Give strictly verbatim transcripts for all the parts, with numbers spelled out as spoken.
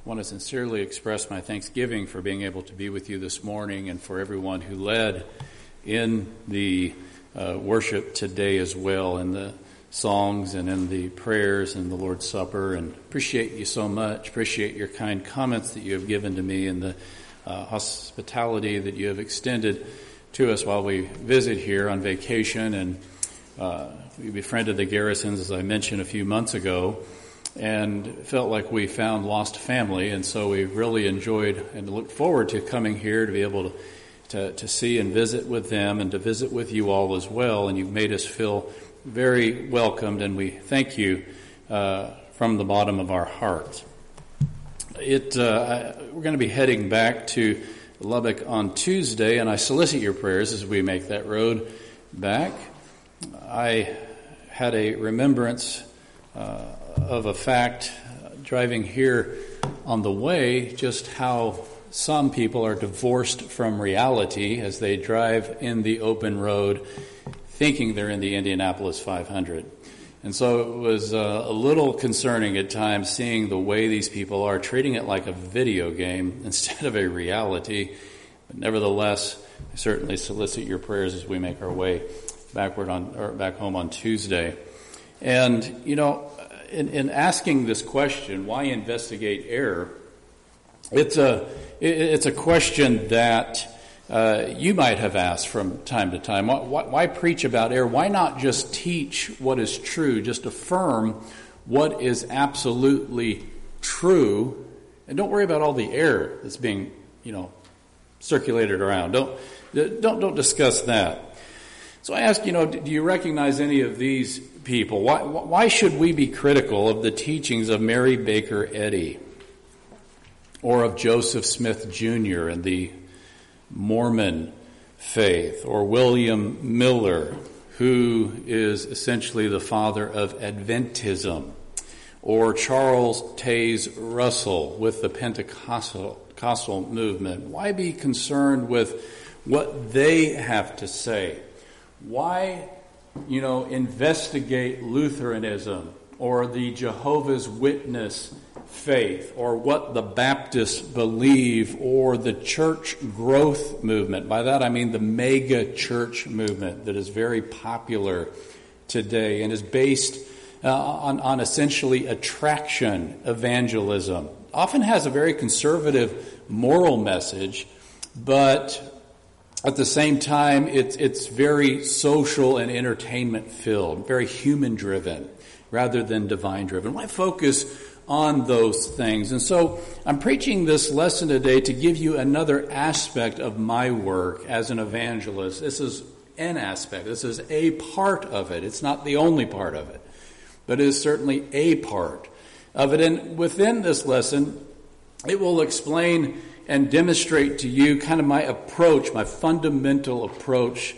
want to sincerely express my thanksgiving for being able to be with you this morning and for everyone who led in the uh, worship today as well, in the songs and in the prayers and the Lord's Supper. And appreciate you so much. Appreciate your kind comments that you have given to me and the uh, hospitality that you have extended to us while we visit here on vacation. And uh, we befriended the Garrisons, as I mentioned a few months ago, and felt like we found lost family. And so we really enjoyed and looked forward to coming here to be able to, to, to see and visit with them and to visit with you all as well. And you've made us feel very welcomed, and we thank you uh, from the bottom of our hearts. It uh, we're going to be heading back to Lubbock on Tuesday, and I solicit your prayers as we make that road back. I had a remembrance uh, of a fact uh, driving here on the way, just how some people are divorced from reality as they drive in the open road thinking they're in the Indianapolis five hundred. And so it was uh, a little concerning at times seeing the way these people are treating it like a video game instead of a reality. But nevertheless, I certainly solicit your prayers as we make our way backward on or back home on Tuesday. And, you know, in, in asking this question, why investigate error, it's a, it's a question that Uh, you might have asked from time to time. Why, why preach about error? Why not just teach what is true, just affirm what is absolutely true, and don't worry about all the error that's being, you know, circulated around. Don't don't don't discuss that. So I ask, you know, do you recognize any of these people? Why why should we be critical of the teachings of Mary Baker Eddy or of Joseph Smith Junior and the Mormon faith, or William Miller, who is essentially the father of Adventism, or Charles Taze Russell with the Pentecostal Pentecostal movement? Why be concerned with what they have to say? Why, you know, investigate Lutheranism or the Jehovah's Witness faith, or what the Baptists believe, or the church growth movement? By that I mean the mega church movement that is very popular today and is based uh, on, on essentially attraction evangelism. Often has a very conservative moral message, but at the same time it's, it's very social and entertainment filled, very human driven rather than divine driven. Why focus on those things? And so I'm preaching this lesson today to give you another aspect of my work as an evangelist. This is an aspect. This is a part of it. It's not the only part of it, but it is certainly a part of it. And within this lesson, it will explain and demonstrate to you kind of my approach, my fundamental approach,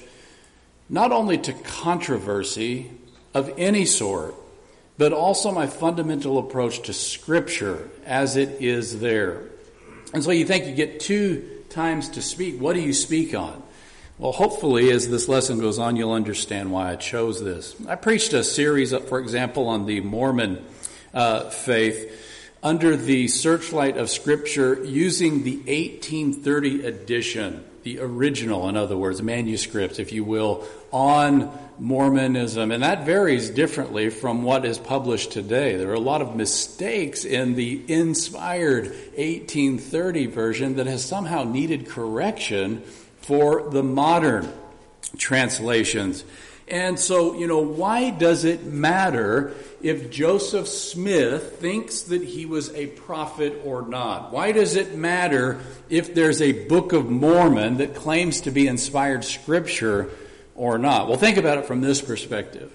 not only to controversy of any sort, but also my fundamental approach to Scripture as it is there. And so you think you get two times to speak. What do you speak on? Well, hopefully, as this lesson goes on, you'll understand why I chose this. I preached a series, for example, on the Mormon uh, faith under the searchlight of Scripture using the eighteen thirty edition, the original, in other words, manuscript, if you will, on Mormonism, and that varies differently from what is published today. There are a lot of mistakes in the inspired eighteen thirty version that has somehow needed correction for the modern translations. And so, you know, why does it matter if Joseph Smith thinks that he was a prophet or not? Why does it matter if there's a Book of Mormon that claims to be inspired Scripture or not? Well, think about it from this perspective.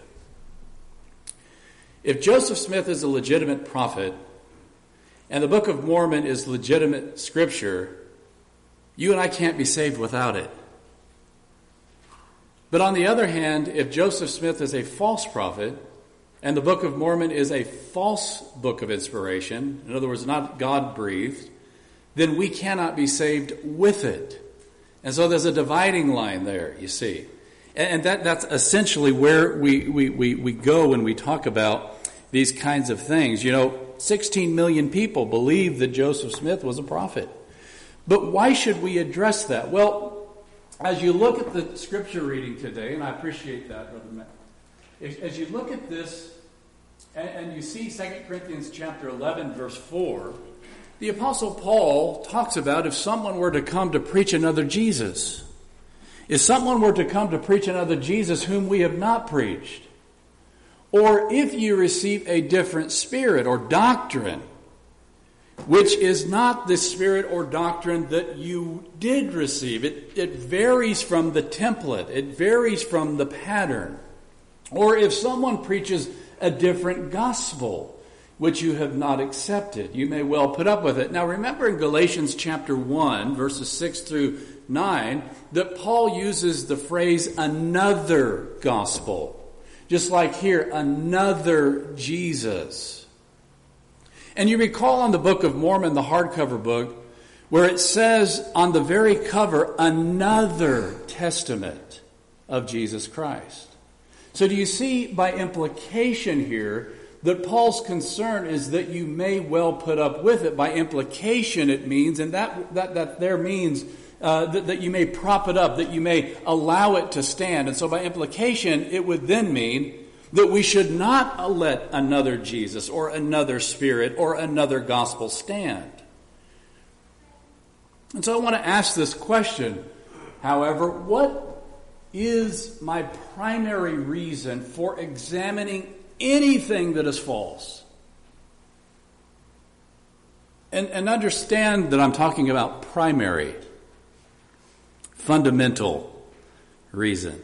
If Joseph Smith is a legitimate prophet and the Book of Mormon is legitimate Scripture, you and I can't be saved without it. But on the other hand, if Joseph Smith is a false prophet and the Book of Mormon is a false book of inspiration, in other words, not God-breathed, then we cannot be saved with it. And so there's a dividing line there, you see. And that, that's essentially where we, we, we, we go when we talk about these kinds of things. You know, sixteen million people believed that Joseph Smith was a prophet. But why should we address that? Well, as you look at the scripture reading today, and I appreciate that, Brother Matt, as you look at this and, and you see Second Corinthians chapter eleven, verse four, the Apostle Paul talks about if someone were to come to preach another Jesus, if someone were to come to preach another Jesus whom we have not preached, or if you receive a different spirit or doctrine, which is not the spirit or doctrine that you did receive. It, it varies from the template. It varies from the pattern. Or if someone preaches a different gospel, which you have not accepted, you may well put up with it. Now remember in Galatians chapter one, verses six through nine, that Paul uses the phrase another gospel. Just like here, another Jesus. And you recall on the Book of Mormon, the hardcover book, where it says on the very cover, another testament of Jesus Christ. So do you see by implication here that Paul's concern is that you may well put up with it? By implication it means, and that that, that there means uh, that, that you may prop it up, that you may allow it to stand. And so by implication it would then mean that we should not let another Jesus or another spirit or another gospel stand. And so I want to ask this question, however, what is my primary reason for examining anything that is false? And, and understand that I'm talking about primary, fundamental reason.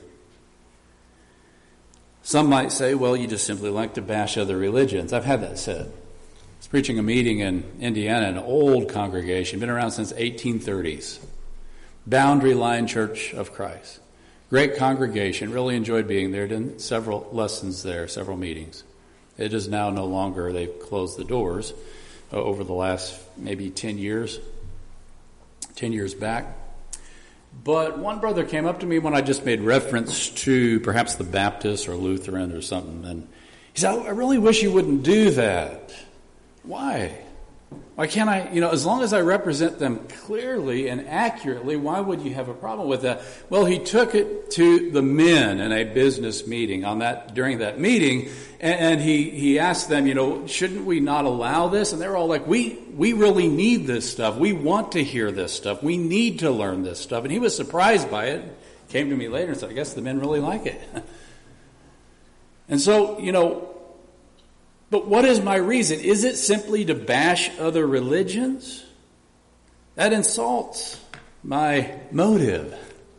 Some might say, well, you just simply like to bash other religions. I've had that said. I was preaching a meeting in Indiana, an old congregation, been around since eighteen thirties. Boundary Line Church of Christ. Great congregation, really enjoyed being there, did several lessons there, several meetings. It is now no longer, they've closed the doors uh, over the last maybe ten years, ten years back. But one brother came up to me when I just made reference to perhaps the Baptist or Lutheran or something, and he said, I really wish you wouldn't do that. Why? Why can't I, you know, as long as I represent them clearly and accurately, why would you have a problem with that? Well, he took it to the men in a business meeting on that, during that meeting, and, and he, he asked them, you know, shouldn't we not allow this? And they were all like, we, we really need this stuff. We want to hear this stuff. We need to learn this stuff. And he was surprised by it. Came to me later and said, I guess the men really like it. And so, you know, but what is my reason? Is it simply to bash other religions? That insults my motive.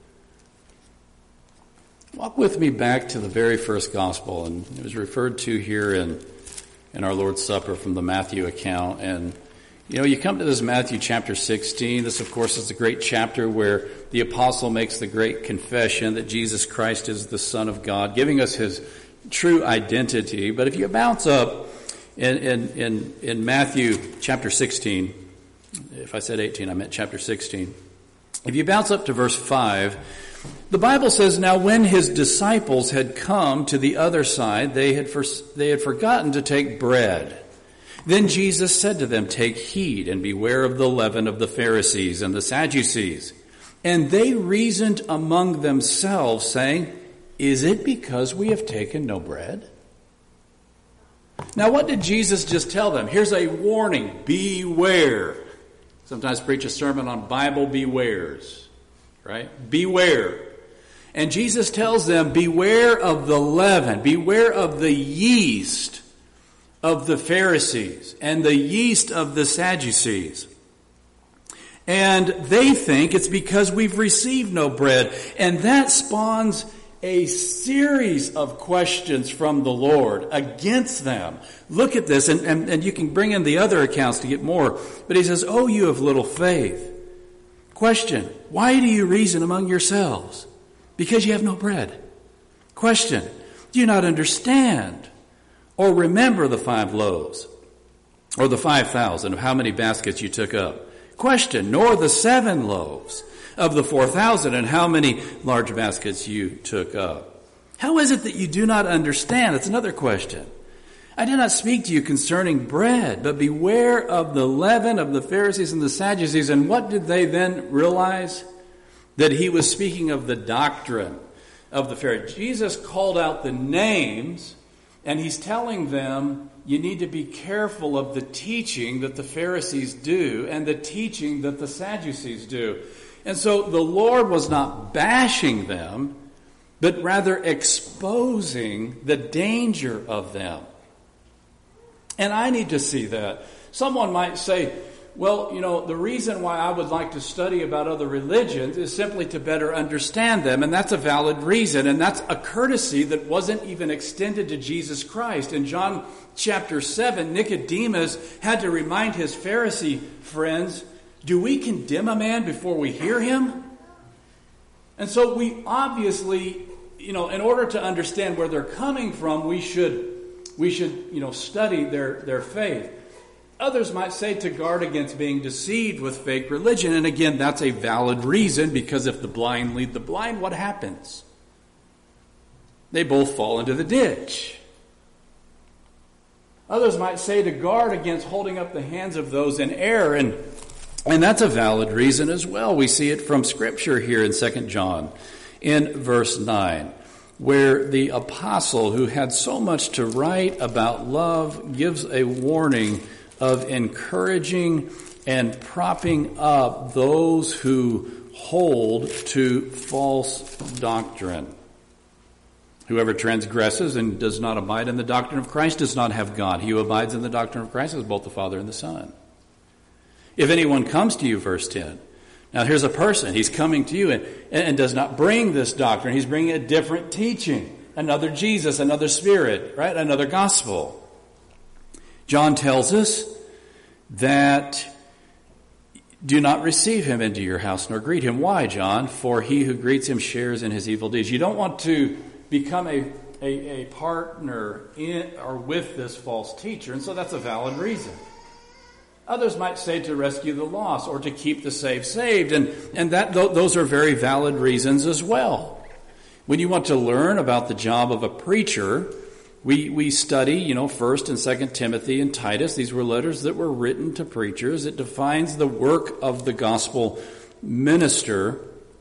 Walk with me back to the very first gospel, and it was referred to here in, in our Lord's Supper from the Matthew account. And, you know, you come to this Matthew chapter sixteen. This, of course, is a great chapter where the apostle makes the great confession that Jesus Christ is the Son of God, giving us his true identity. But if you bounce up in, in, in, in Matthew chapter sixteen, if I said eighteen, I meant chapter sixteen. If you bounce up to verse five, the Bible says, now when his disciples had come to the other side, they had, for, they had forgotten to take bread. Then Jesus said to them, take heed and beware of the leaven of the Pharisees and the Sadducees. And they reasoned among themselves, saying, is it because we have taken no bread? Now, what did Jesus just tell them? Here's a warning. Beware. Sometimes preach a sermon on Bible bewares, right? Beware. And Jesus tells them, beware of the leaven. Beware of the yeast of the Pharisees and the yeast of the Sadducees. And they think it's because we've received no bread. And that spawns a series of questions from the Lord against them. Look at this, and, and, and you can bring in the other accounts to get more. But he says, oh, you of little faith. Question, why do you reason among yourselves? Because you have no bread. Question, do you not understand or remember the five loaves or the five thousand of how many baskets you took up? Question, nor the seven loaves of the four thousand, and how many large baskets you took up. How is it that you do not understand? That's another question. I did not speak to you concerning bread, but beware of the leaven of the Pharisees and the Sadducees. And what did they then realize? That he was speaking of the doctrine of the Pharisees. Jesus called out the names, and he's telling them, you need to be careful of the teaching that the Pharisees do and the teaching that the Sadducees do. And so the Lord was not bashing them, but rather exposing the danger of them. And I need to see that. Someone might say, well, you know, the reason why I would like to study about other religions is simply to better understand them. And that's a valid reason. And that's a courtesy that wasn't even extended to Jesus Christ. In John chapter seven, Nicodemus had to remind his Pharisee friends, do we condemn a man before we hear him? And so we obviously, you know, in order to understand where they're coming from, we should, we should, you know, study their, their faith. Others might say to guard against being deceived with fake religion. And again, that's a valid reason, because if the blind lead the blind, what happens? They both fall into the ditch. Others might say to guard against holding up the hands of those in error. And, and that's a valid reason as well. We see it from Scripture here in Second John in verse nine, where the apostle, who had so much to write about love, gives a warning of encouraging and propping up those who hold to false doctrine. Whoever transgresses and does not abide in the doctrine of Christ does not have God. He who abides in the doctrine of Christ is both the Father and the Son. If anyone comes to you, verse ten. Now here's a person. He's coming to you and, and does not bring this doctrine. He's bringing a different teaching. Another Jesus, another Spirit, right? Another gospel. John tells us that do not receive him into your house nor greet him. Why, John? For he who greets him shares in his evil deeds. You don't want to become a, a, a partner in or with this false teacher, and so that's a valid reason. Others might say to rescue the lost or to keep the saved saved, and, and that those are very valid reasons as well. When you want to learn about the job of a preacher, We we study, you know, First and Second Timothy and Titus. These were letters that were written to preachers. It defines the work of the gospel minister.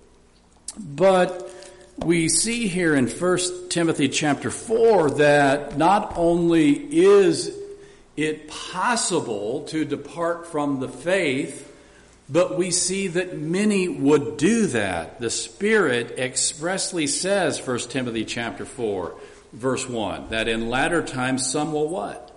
But we see here in First Timothy chapter four that not only is it possible to depart from the faith, but we see that many would do that. The Spirit expressly says, First Timothy chapter four, verse one, that in latter times some will what?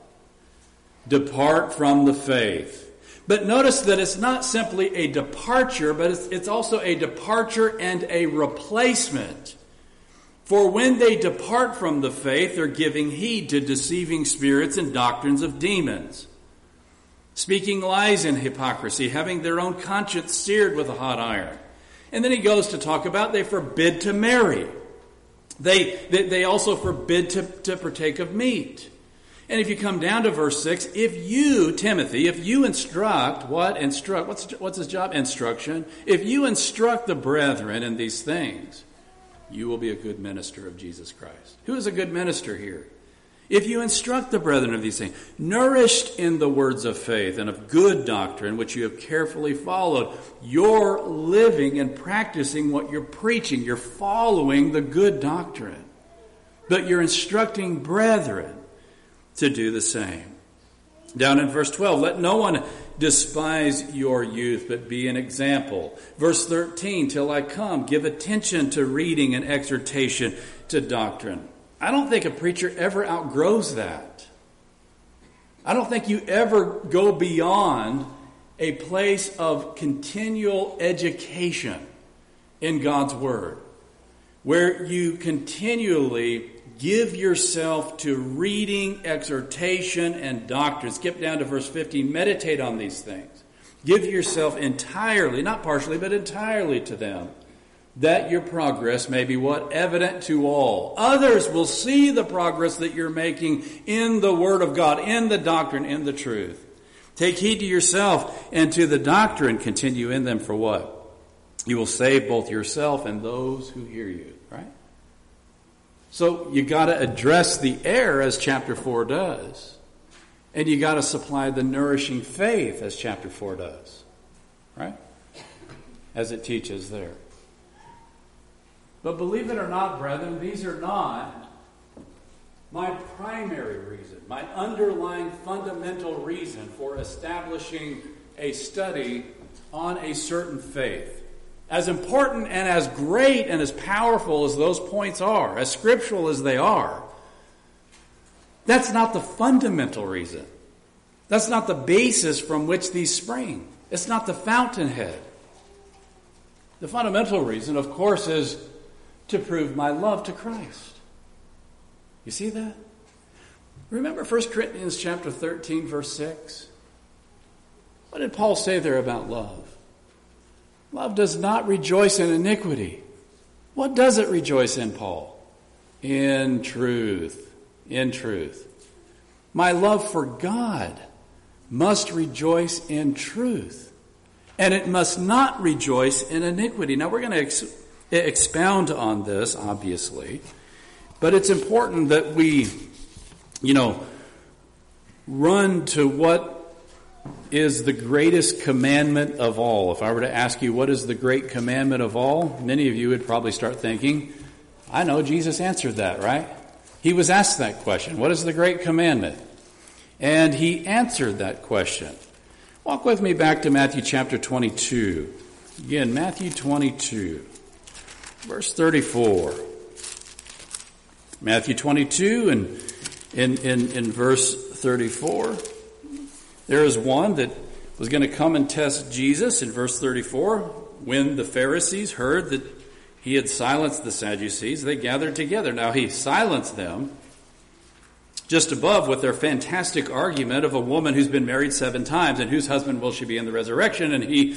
Depart from the faith. But notice that it's not simply a departure, but it's, it's also a departure and a replacement. For when they depart from the faith, they're giving heed to deceiving spirits and doctrines of demons, speaking lies in hypocrisy, having their own conscience seared with a hot iron. And then he goes to talk about they forbid to marry. They, they, they also forbid to, to partake of meat. And if you come down to verse six, if you, Timothy, if you instruct, what? Instruct, what's, what's his job? Instruction. If you instruct the brethren in these things, you will be a good minister of Jesus Christ. Who is a good minister here? If you instruct the brethren of these things, nourished in the words of faith and of good doctrine, which you have carefully followed, you're living and practicing what you're preaching. You're following the good doctrine. But you're instructing brethren to do the same. Down in verse twelve, let no one despise your youth, but be an example. Verse thirteen, till I come, give attention to reading and exhortation to doctrine. I don't think a preacher ever outgrows that. I don't think you ever go beyond a place of continual education in God's Word, where you continually give yourself to reading, exhortation, and doctrine. Skip down to verse fifteen. Meditate on these things. Give yourself entirely, not partially, but entirely to them, that your progress may be what? Evident to all. Others will see the progress that you're making in the Word of God, in the doctrine, in the truth. Take heed to yourself and to the doctrine. Continue in them for what? You will save both yourself and those who hear you. Right? So you got to address the error as chapter four does. And you got to supply the nourishing faith as chapter four does. Right? As it teaches there. But believe it or not, brethren, these are not my primary reason, my underlying fundamental reason for establishing a study on a certain faith. As important and as great and as powerful as those points are, as scriptural as they are, that's not the fundamental reason. That's not the basis from which these spring. It's not the fountainhead. The fundamental reason, of course, is to prove my love to Christ. You see that? Remember First Corinthians chapter thirteen, verse six? What did Paul say there about love? Love does not rejoice in iniquity. What does it rejoice in, Paul? In truth. In truth. My love for God must rejoice in truth. And it must not rejoice in iniquity. Now we're going to ex- expound on this, obviously. But it's important that we, you know, run to what is the greatest commandment of all. If I were to ask you what is the great commandment of all, many of you would probably start thinking, I know, Jesus answered that, right? He was asked that question. What is the great commandment? And he answered that question. Walk with me back to Matthew chapter twenty-two. Again, Matthew twenty-two, verse thirty-four. Matthew twenty-two and in, in, in verse thirty-four, there is one that was going to come and test Jesus in verse thirty-four. When the Pharisees heard that he had silenced the Sadducees, they gathered together. Now he silenced them just above with their fantastic argument of a woman who's been married seven times and whose husband will she be in the resurrection. And he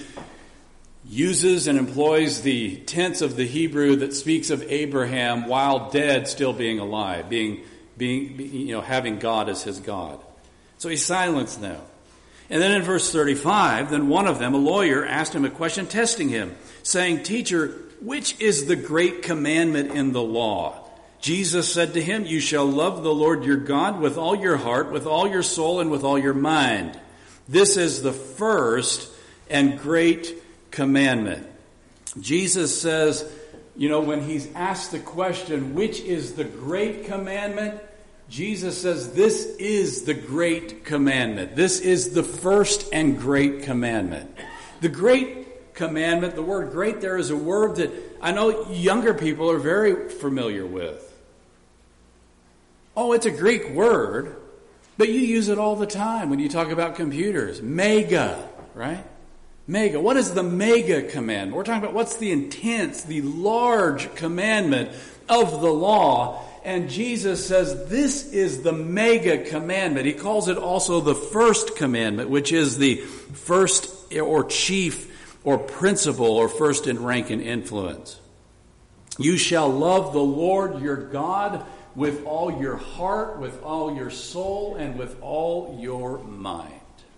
uses and employs the tense of the Hebrew that speaks of Abraham while dead still being alive, being, being, you know, having God as his God. So he silenced them. And then in verse thirty-five, then one of them, a lawyer, asked him a question, testing him, saying, Teacher, which is the great commandment in the law? Jesus said to him, You shall love the Lord your God with all your heart, with all your soul, and with all your mind. This is the first and great commandment. Jesus says, you know, when he's asked the question, which is the great commandment? Jesus says, this is the great commandment. This is the first and great commandment. The great commandment, the word great there is a word that I know younger people are very familiar with. Oh, it's a Greek word, but you use it all the time when you talk about computers. Mega, right? Mega. What is the mega commandment? We're talking about what's the intense, the large commandment of the law. And Jesus says this is the mega commandment. He calls it also the first commandment, which is the first or chief or principal or first in rank and influence. You shall love the Lord your God with all your heart, with all your soul, and with all your mind.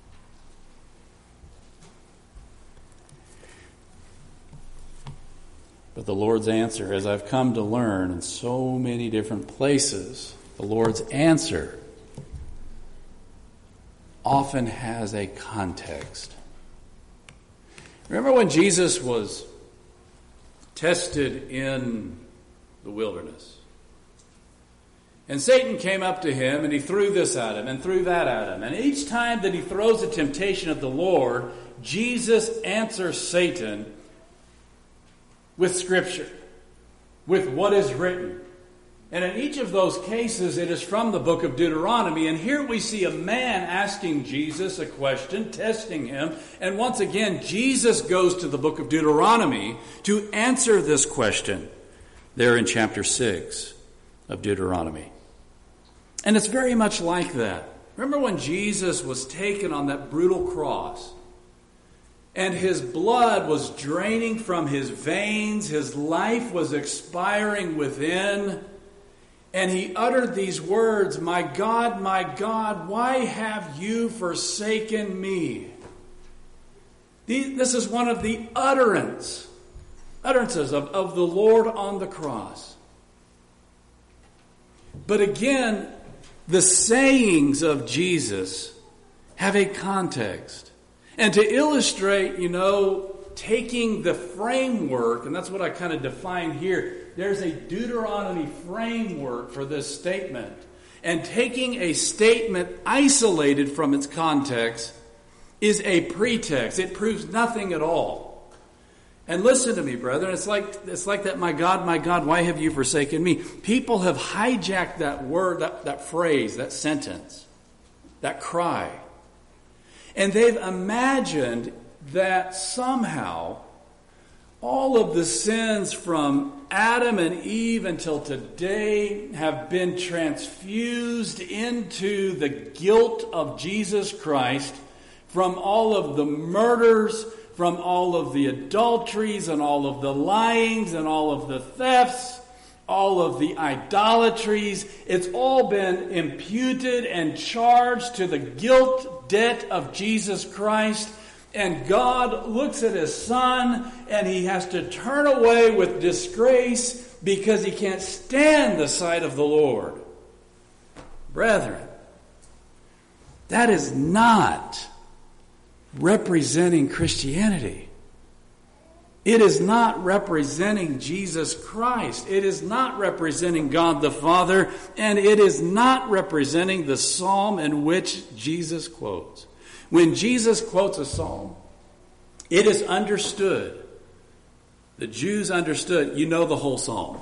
But the Lord's answer, as I've come to learn in so many different places, the Lord's answer often has a context. Remember when Jesus was tested in the wilderness? And Satan came up to him and he threw this at him and threw that at him. And each time that he throws a temptation at the Lord, Jesus answers Satan with Scripture, with what is written. And in each of those cases, it is from the book of Deuteronomy. And here we see a man asking Jesus a question, testing him. And once again, Jesus goes to the book of Deuteronomy to answer this question there in chapter six of Deuteronomy. And it's very much like that. Remember when Jesus was taken on that brutal cross and his blood was draining from his veins, his life was expiring within, and he uttered these words, My God, my God, why have you forsaken me? This is one of the utterance, utterances of, of the Lord on the cross. But again, the sayings of Jesus have a context. And to illustrate, you know, taking the framework, and that's what I kind of define here, there's a Deuteronomy framework for this statement. And taking a statement isolated from its context is a pretext. It proves nothing at all. And listen to me, brethren. It's like it's like that, my God, my God, why have you forsaken me? People have hijacked that word, that, that phrase, that sentence, that cry. And they've imagined that somehow all of the sins from Adam and Eve until today have been transfused into the guilt of Jesus Christ from all of the murders, from all of the adulteries and all of the lyings and all of the thefts, all of the idolatries. It's all been imputed and charged to the guilt debt of Jesus Christ. And God looks at his son and he has to turn away with disgrace because he can't stand the sight of the Lord. Brethren, that is not representing Christianity. It is not representing Jesus Christ. It is not representing God the Father, and it is not representing the psalm in which Jesus quotes. When Jesus quotes a psalm, it is understood. The Jews understood, you know the whole psalm.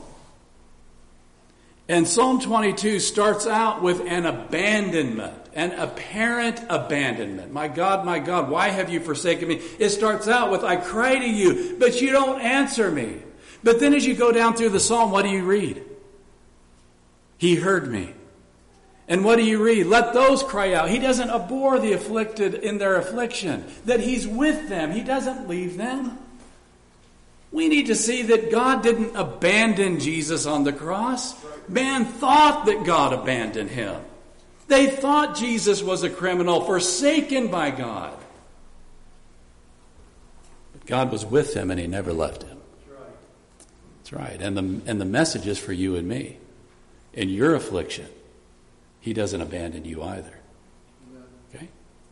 And Psalm twenty-two starts out with an abandonment, an apparent abandonment. My God, my God, why have you forsaken me? It starts out with, I cry to you, but you don't answer me. But then as you go down through the psalm, what do you read? He heard me. And what do you read? Let those cry out. He doesn't abhor the afflicted in their affliction, that he's with them. He doesn't leave them. We need to see that God didn't abandon Jesus on the cross. Man thought that God abandoned him. They thought Jesus was a criminal, forsaken by God. But God was with him and he never left him. That's right. And the, and the message is for you and me. In your affliction, he doesn't abandon you either. Okay?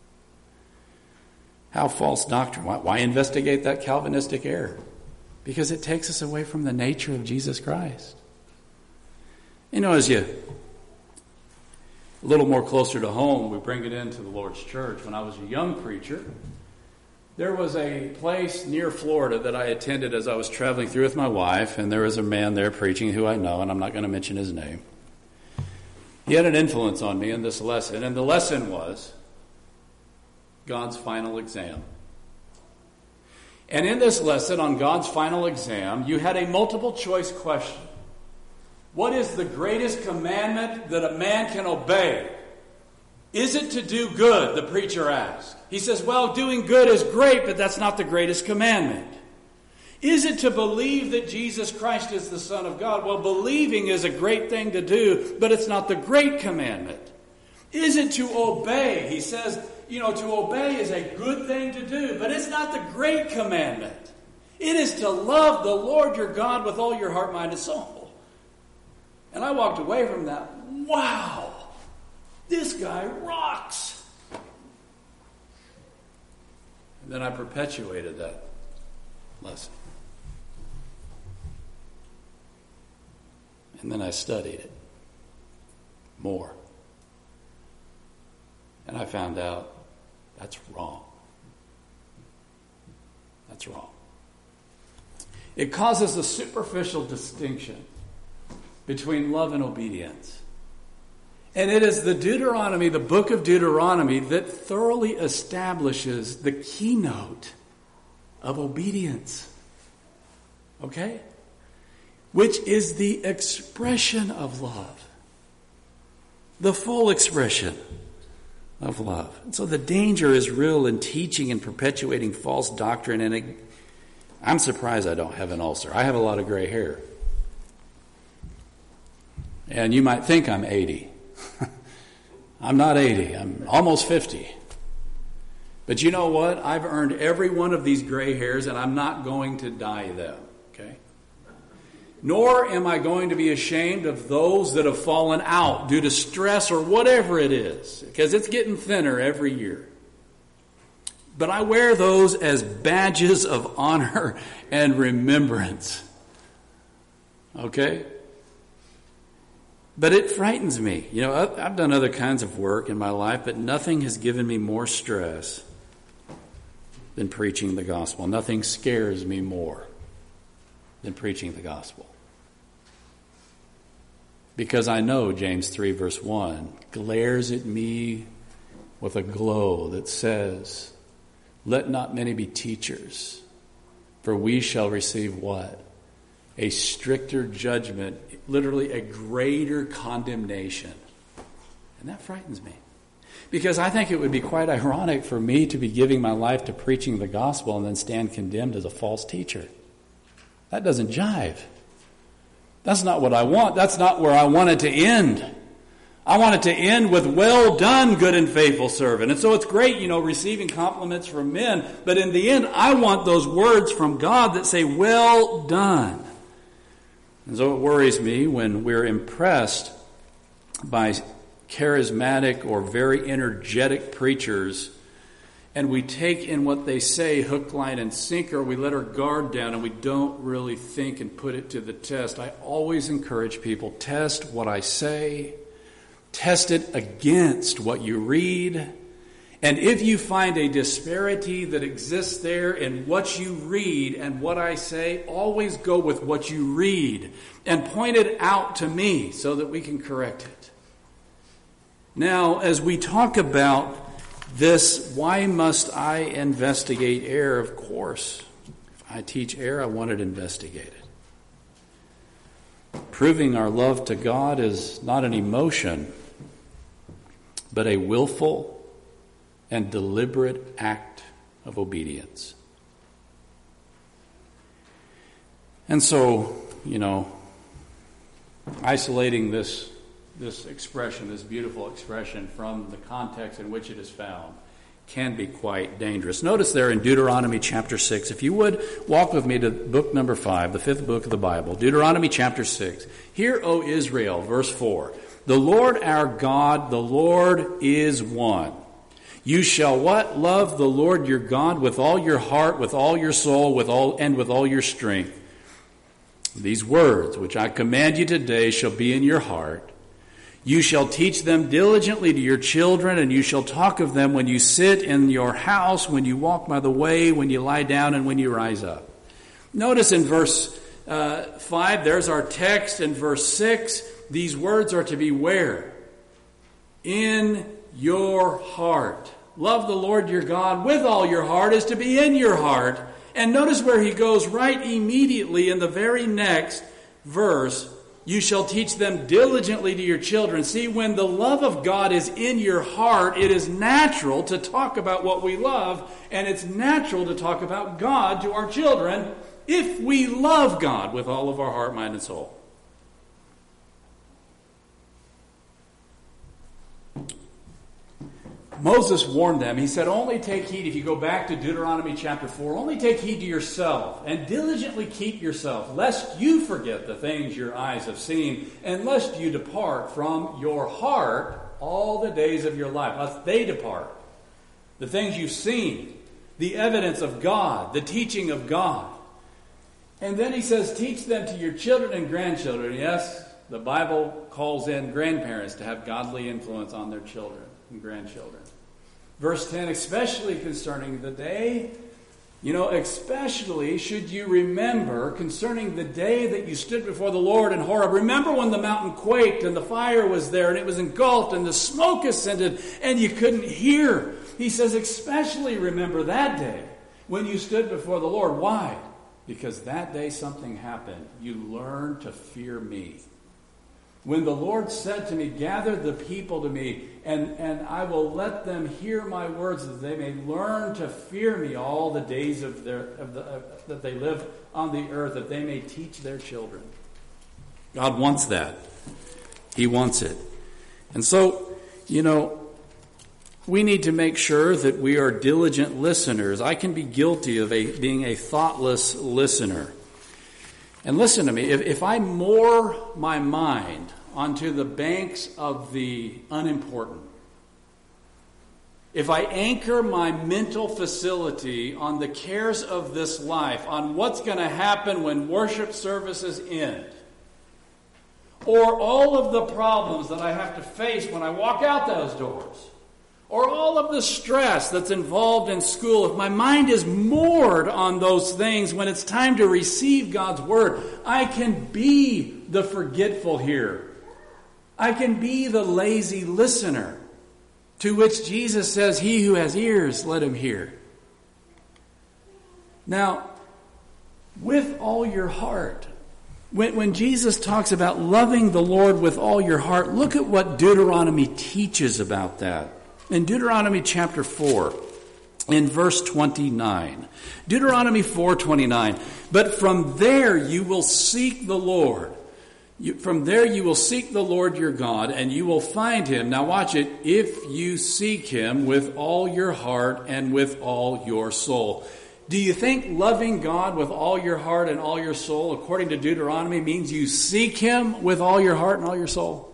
How false doctrine? Why, why investigate that Calvinistic error? Because it takes us away from the nature of Jesus Christ. You know, as you, a little more closer to home, we bring it into the Lord's church. When I was a young preacher, there was a place near Florida that I attended as I was traveling through with my wife, and there was a man there preaching who I know, and I'm not going to mention his name. He had an influence on me in this lesson, and the lesson was God's final exam. And in this lesson on God's final exam, you had a multiple choice question. What is the greatest commandment that a man can obey? Is it to do good? The preacher asked. He says, well, doing good is great, but that's not the greatest commandment. Is it to believe that Jesus Christ is the Son of God? Well, believing is a great thing to do, but it's not the great commandment. Is it to obey? He says, you know, to obey is a good thing to do, but it's not the great commandment. It is to love the Lord your God with all your heart, mind, and soul. And I walked away from that. Wow, this guy rocks. And then I perpetuated that lesson. And then I studied it more. And I found out that's wrong. That's wrong. It causes a superficial distinction between love and obedience. And it is the Deuteronomy, the book of Deuteronomy, that thoroughly establishes the keynote of obedience. Okay? Which is the expression of love. The full expression of love. And so the danger is real in teaching and perpetuating false doctrine. And it, I'm surprised I don't have an ulcer. I have a lot of gray hair. And you might think I'm eighty. I'm not eighty. I'm almost fifty. But you know what? I've earned every one of these gray hairs, and I'm not going to dye them. Okay? Nor am I going to be ashamed of those that have fallen out due to stress or whatever it is, because it's getting thinner every year. But I wear those as badges of honor and remembrance. Okay? But it frightens me. You know, I've done other kinds of work in my life, but nothing has given me more stress than preaching the gospel. Nothing scares me more than preaching the gospel. Because I know James three verse one glares at me with a glow that says, let not many be teachers, for we shall receive what? A stricter judgment, literally a greater condemnation. And that frightens me. Because I think it would be quite ironic for me to be giving my life to preaching the gospel and then stand condemned as a false teacher. That doesn't jive. That's not what I want. That's not where I want it to end. I want it to end with, well done, good and faithful servant. And so it's great, you know, receiving compliments from men. But in the end, I want those words from God that say, well done. And so it worries me when we're impressed by charismatic or very energetic preachers, and we take in what they say hook, line, and sinker. We let our guard down and we don't really think and put it to the test. I always encourage people, test what I say, test it against what you read, and if you find a disparity that exists there in what you read and what I say, always go with what you read and point it out to me so that we can correct it. Now, as we talk about this, why must I investigate error? Of course, if I teach error, I want it investigated. Proving our love to God is not an emotion, but a willful and deliberate act of obedience. And so, you know, isolating this This expression, this beautiful expression, from the context in which it is found can be quite dangerous. Notice there in Deuteronomy chapter six, if you would walk with me to book number five, the fifth book of the Bible, Deuteronomy chapter six. Hear, O Israel, verse four, the Lord our God, the Lord is one. You shall what? Love the Lord your God with all your heart, with all your soul, with all and with all your strength. These words which I command you today shall be in your heart. You shall teach them diligently to your children, and you shall talk of them when you sit in your house, when you walk by the way, when you lie down, and when you rise up. Notice in verse uh, five, there's our text. In verse six, these words are to be where? In your heart. Love the Lord your God with all your heart is to be in your heart. And notice where he goes right immediately in the very next verse. You shall teach them diligently to your children. See, when the love of God is in your heart, it is natural to talk about what we love, and it's natural to talk about God to our children if we love God with all of our heart, mind, and soul. Moses warned them. He said, only take heed, if you go back to Deuteronomy chapter four, only take heed to yourself and diligently keep yourself, lest you forget the things your eyes have seen, and lest you depart from your heart all the days of your life. Lest they depart. The things you've seen, the evidence of God, the teaching of God. And then he says, teach them to your children and grandchildren. Yes, the Bible calls in grandparents to have godly influence on their children and grandchildren. Verse ten, especially concerning the day, you know, especially should you remember concerning the day that you stood before the Lord in Horeb. Remember when the mountain quaked and the fire was there and it was engulfed and the smoke ascended and you couldn't hear. He says, especially remember that day when you stood before the Lord. Why? Because that day something happened. You learned to fear me. When the Lord said to me, gather the people to me, and, and I will let them hear my words, that they may learn to fear me all the days of their of the, uh, that they live on the earth, that they may teach their children. God wants that. He wants it. And so, you know, we need to make sure that we are diligent listeners. I can be guilty of a, being a thoughtless listener. And listen to me, if, if I moor my mind onto the banks of the unimportant, if I anchor my mental facility on the cares of this life, on what's going to happen when worship services end, or all of the problems that I have to face when I walk out those doors, or all of the stress that's involved in school, if my mind is moored on those things when it's time to receive God's word, I can be the forgetful hearer. I can be the lazy listener. To which Jesus says, he who has ears, let him hear. Now, with all your heart, when, when Jesus talks about loving the Lord with all your heart, look at what Deuteronomy teaches about that. In Deuteronomy chapter four, in verse twenty-nine. Deuteronomy four twenty-nine. But from there you will seek the Lord. You, from there you will seek the Lord your God, and you will find him. Now watch it. If you seek him with all your heart and with all your soul. Do you think loving God with all your heart and all your soul, according to Deuteronomy, means you seek him with all your heart and all your soul?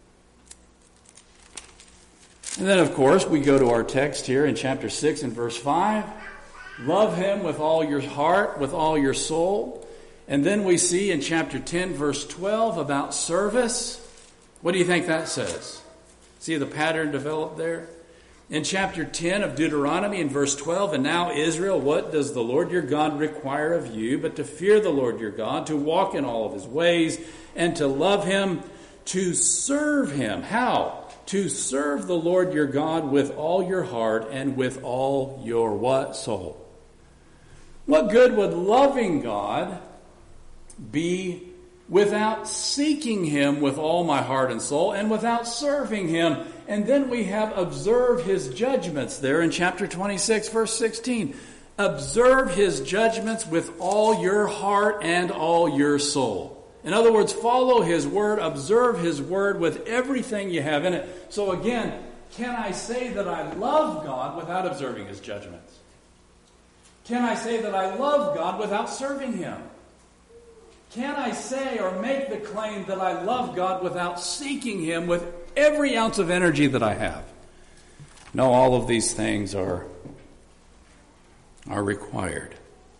And then, of course, we go to our text here in chapter six and verse five. Love him with all your heart, with all your soul. And then we see in chapter ten, verse twelve, about service. What do you think that says? See the pattern developed there? In chapter ten of Deuteronomy, in verse twelve, and now Israel, what does the Lord your God require of you but to fear the Lord your God, to walk in all of his ways, and to love him, to serve him. How? To serve the Lord your God with all your heart and with all your what? Soul. What good would loving God be without seeking him with all my heart and soul and without serving him? And then we have observe his judgments there in chapter twenty-six, verse sixteen. Observe his judgments with all your heart and all your soul. In other words, follow his word, observe his word with everything you have in it. So again, can I say that I love God without observing his judgments? Can I say that I love God without serving him? Can I say or make the claim that I love God without seeking him with every ounce of energy that I have? No, all of these things are, are required.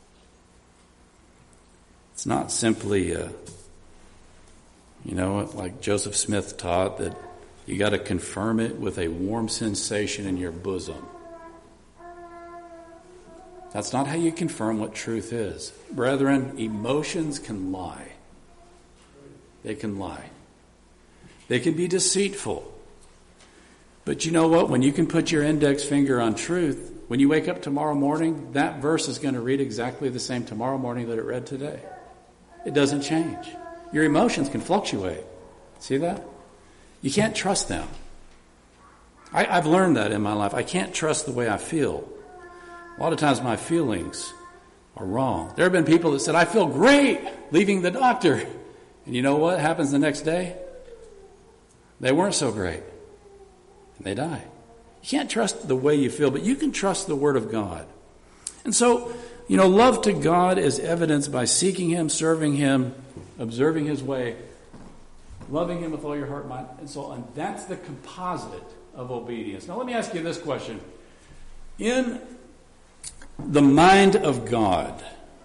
It's not simply, a, you know, like Joseph Smith taught, that you got to confirm it with a warm sensation in your bosom. That's not how you confirm what truth is. Brethren, emotions can lie. They can lie. They can be deceitful. But you know what? When you can put your index finger on truth, when you wake up tomorrow morning, that verse is going to read exactly the same tomorrow morning that it read today. It doesn't change. Your emotions can fluctuate. See that? You can't trust them. I, I've learned that in my life. I can't trust the way I feel. A lot of times my feelings are wrong. There have been people that said, I feel great leaving the doctor. And you know what happens the next day? They weren't so great. And they die. You can't trust the way you feel, but you can trust the Word of God. And so, you know, love to God is evidenced by seeking him, serving him, observing his way, loving him with all your heart, mind, and soul. And that's the composite of obedience. Now let me ask you this question. In the mind of God,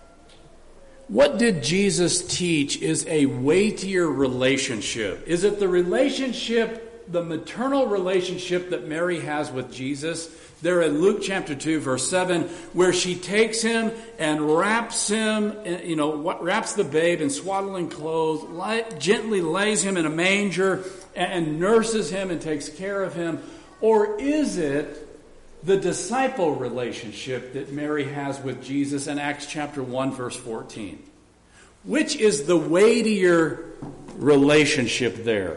what did Jesus teach is a weightier relationship? Is it the relationship, the maternal relationship that Mary has with Jesus? There in Luke chapter two, verse seven, where she takes him and wraps him, you know, wraps the babe in swaddling clothes, light, gently lays him in a manger and nurses him and takes care of him? Or is it the disciple relationship that Mary has with Jesus in Acts chapter one, verse fourteen? Which is the weightier relationship there?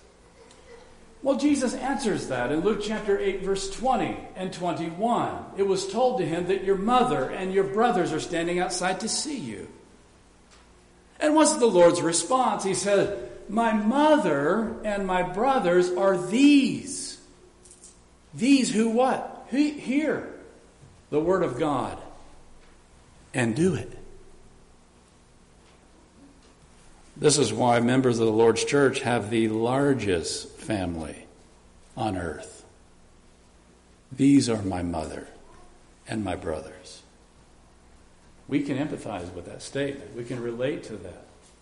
Well, Jesus answers that in Luke chapter eight, verse twenty and twenty-one. It was told to him that your mother and your brothers are standing outside to see you. And what's the Lord's response? He said, my mother and my brothers are these. These who what? Hear the word of God and do it. This is why members of the Lord's church have the largest family on earth. These are my mother and my brothers. We can empathize with that statement. We can relate to that.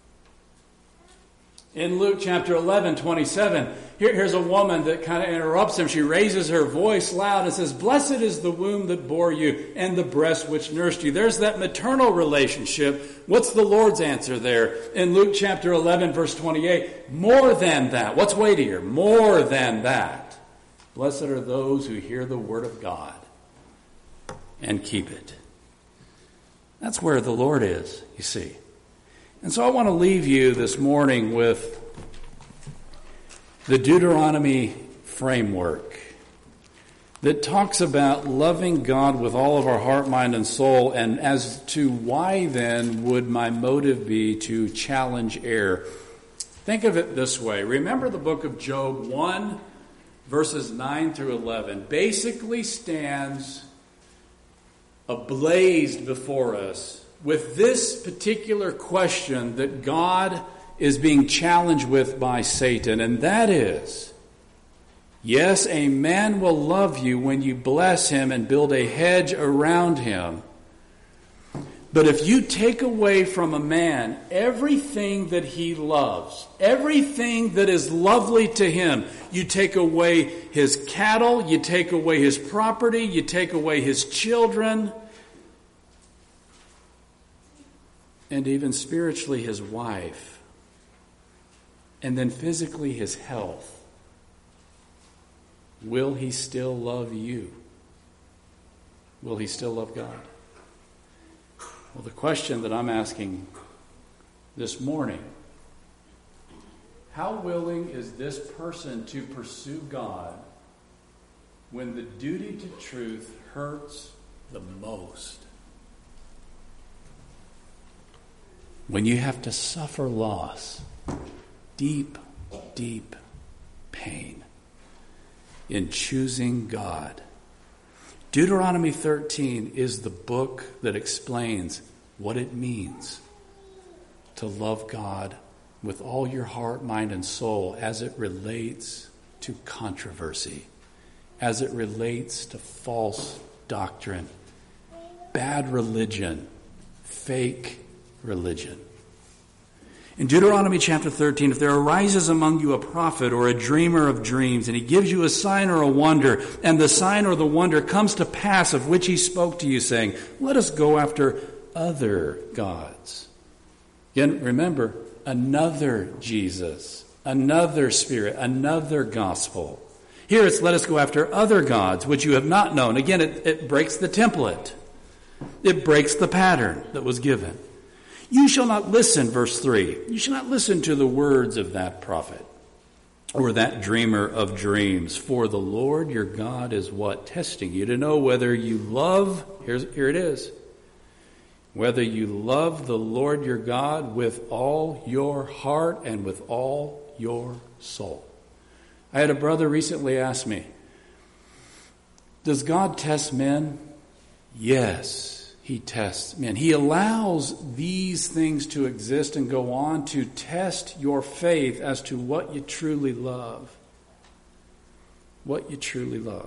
In Luke chapter eleven, twenty-seven, here, here's a woman that kind of interrupts him. She raises her voice loud and says, "Blessed is the womb that bore you and the breast which nursed you." There's that maternal relationship. What's the Lord's answer there? In Luke chapter eleven, verse twenty-eight, more than that. What's weightier? More than that. Blessed are those who hear the word of God and keep it. That's where the Lord is, you see. And so I want to leave you this morning with the Deuteronomy framework that talks about loving God with all of our heart, mind, and soul, and as to why then would my motive be to challenge error. Think of it this way. Remember the book of Job one, verses nine through eleven, basically stands ablazed before us with this particular question that God is being challenged with by Satan, and that is, yes, a man will love you when you bless him and build a hedge around him. But if you take away from a man everything that he loves, everything that is lovely to him, you take away his cattle, you take away his property, you take away his children, and even spiritually his wife, and then physically his health, will he still love you? Will he still love God? Well, the question that I'm asking this morning, how willing is this person to pursue God when the duty to truth hurts the most? When you have to suffer loss, deep, deep pain in choosing God. Deuteronomy thirteen is the book that explains what it means to love God with all your heart, mind, and soul as it relates to controversy, as it relates to false doctrine, bad religion, fake religion. In Deuteronomy chapter thirteen, if there arises among you a prophet or a dreamer of dreams, and he gives you a sign or a wonder, and the sign or the wonder comes to pass of which he spoke to you, saying, let us go after other gods. Again, remember, another Jesus, another Spirit, another gospel. Here it's let us go after other gods, which you have not known. Again, it, it breaks the template. It breaks the pattern that was given. You shall not listen, verse three, you shall not listen to the words of that prophet or that dreamer of dreams. For the Lord your God is what? Testing you to know whether you love, here's, here it is, whether you love the Lord your God with all your heart and with all your soul. I had a brother recently ask me, does God test men? Yes. He tests men. He allows these things to exist and go on to test your faith as to what you truly love. What you truly love.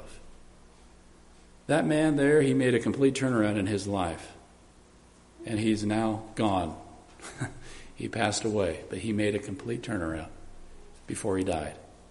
That man there, he made a complete turnaround in his life. And he's now gone. He passed away, but he made a complete turnaround before he died.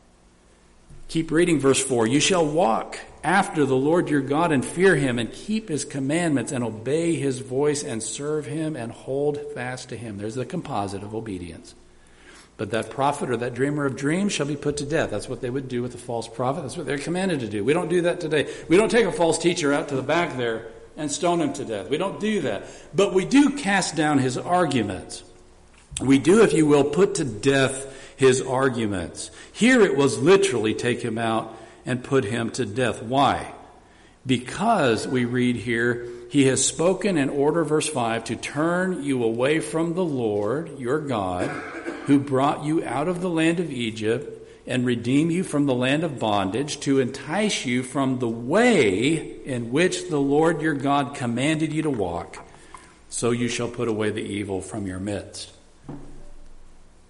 Keep reading verse four. You shall walk after the Lord your God and fear him and keep his commandments and obey his voice and serve him and hold fast to him. There's the composite of obedience. But that prophet or that dreamer of dreams shall be put to death. That's what they would do with a false prophet. That's what they're commanded to do. We don't do that today. We don't take a false teacher out to the back there and stone him to death. We don't do that. But we do cast down his arguments. We do, if you will, put to death his arguments. Here it was literally take him out and put him to death. Why? Because we read here, he has spoken in order, verse five, to turn you away from the Lord, your God, who brought you out of the land of Egypt and redeem you from the land of bondage, to entice you from the way in which the Lord your God commanded you to walk, so you shall put away the evil from your midst.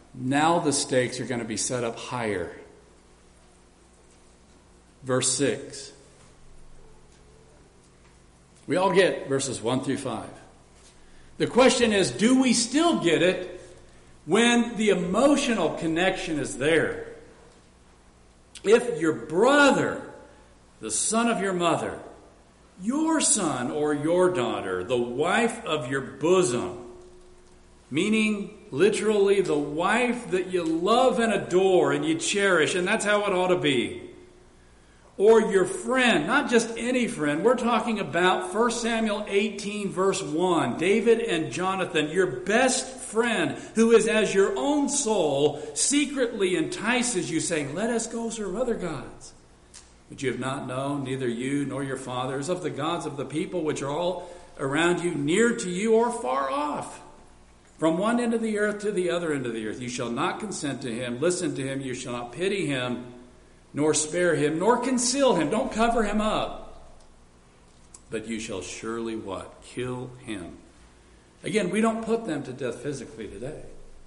Now the stakes are going to be set up higher. Verse six. We all get verses one through five. The question is, do we still get it when the emotional connection is there? If your brother, the son of your mother, your son or your daughter, the wife of your bosom, meaning literally the wife that you love and adore and you cherish, and that's how it ought to be. Or your friend, not just any friend. We're talking about First Samuel eighteen verse one. David and Jonathan, your best friend, who is as your own soul, secretly entices you, saying, let us go serve other gods, which you have not known, neither you nor your fathers, of the gods of the people which are all around you, near to you or far off. From one end of the earth to the other end of the earth. You shall not consent to him, listen to him, you shall not pity him, nor spare him, nor conceal him. Don't cover him up. But you shall surely what? Kill him. Again, we don't put them to death physically today.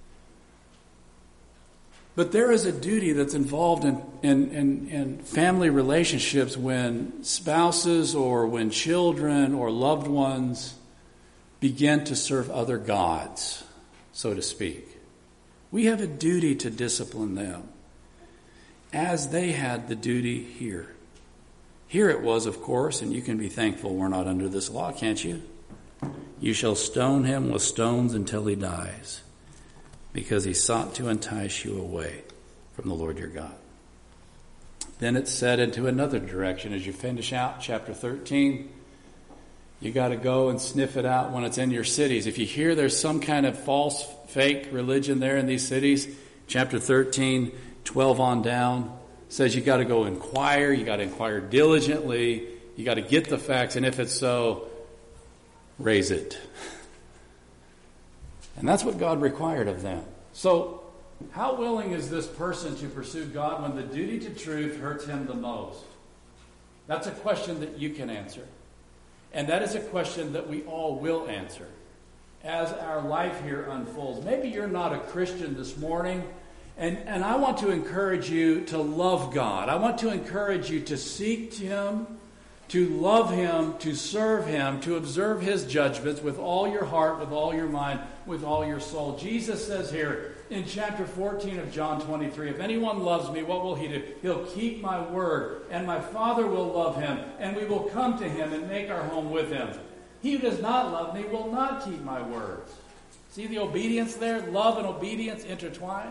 But there is a duty that's involved in, in, in, in family relationships when spouses or when children or loved ones begin to serve other gods, so to speak. We have a duty to discipline them, as they had the duty here. Here it was, of course, and you can be thankful we're not under this law, can't you? You shall stone him with stones until he dies, because he sought to entice you away from the Lord your God. Then it's set into another direction as you finish out chapter thirteen. You got to go and sniff it out when it's in your cities. If you hear there's some kind of false, fake religion there in these cities, chapter thirteen, twelve on down, says you got to go inquire, you got to inquire diligently, you got to get the facts, and if it's so, raise it. And that's what God required of them. So, how willing is this person to pursue God when the duty to truth hurts him the most? That's a question that you can answer. And that is a question that we all will answer as our life here unfolds. Maybe you're not a Christian this morning, and, and I want to encourage you to love God. I want to encourage you to seek Him, to love Him, to serve Him, to observe His judgments with all your heart, with all your mind, with all your soul. Jesus says here in chapter fourteen of John twenty-three, if anyone loves me, what will he do? He'll keep my word, and my Father will love him, and we will come to him and make our home with him. He who does not love me will not keep my words. See the obedience there? Love and obedience intertwined.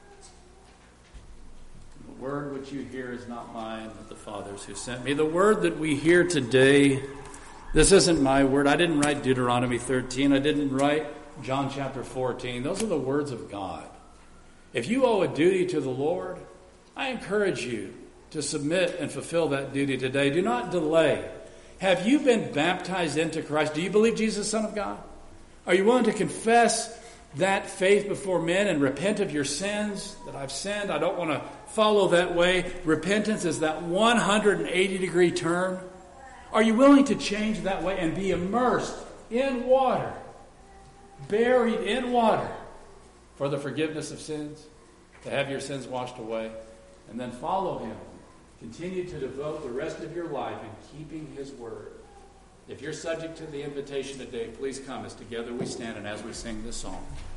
The word which you hear is not mine, but the Father's who sent me. The word that we hear today, this isn't my word. I didn't write Deuteronomy thirteen. I didn't write John chapter fourteen. Those are the words of God. If you owe a duty to the Lord, I encourage you to submit and fulfill that duty today. Do not delay. Have you been baptized into Christ? Do you believe Jesus is the Son of God? Are you willing to confess that faith before men and repent of your sins? That I've sinned, I don't want to follow that way. Repentance is that one hundred eighty degree turn. Are you willing to change that way and be immersed in water, buried in water, for the forgiveness of sins, to have your sins washed away, and then follow Him? Continue to devote the rest of your life in keeping His word. If you're subject to the invitation today, please come as together we stand and as we sing this song.